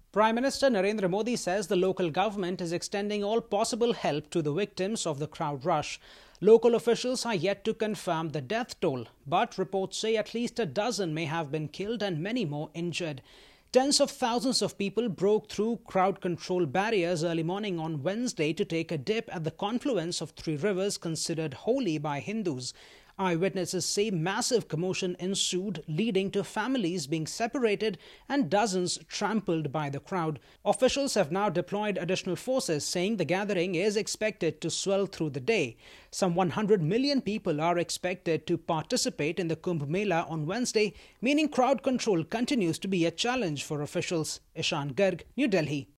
Prime Minister Narendra Modi says the local government is extending all possible help to the victims of the crowd rush. Local officials are yet to confirm the death toll, but reports say at least a dozen may have been killed and many more injured. Tens of thousands of people broke through crowd control barriers early morning on Wednesday to take a dip at the confluence of three rivers considered holy by Hindus. Eyewitnesses say massive commotion ensued, leading to families being separated and dozens trampled by the crowd. Officials have now deployed additional forces, saying the gathering is expected to swell through the day. Some 100 million people are expected to participate in the Kumbh Mela on Wednesday, meaning crowd control continues to be a challenge for officials. Ishan Garg, New Delhi.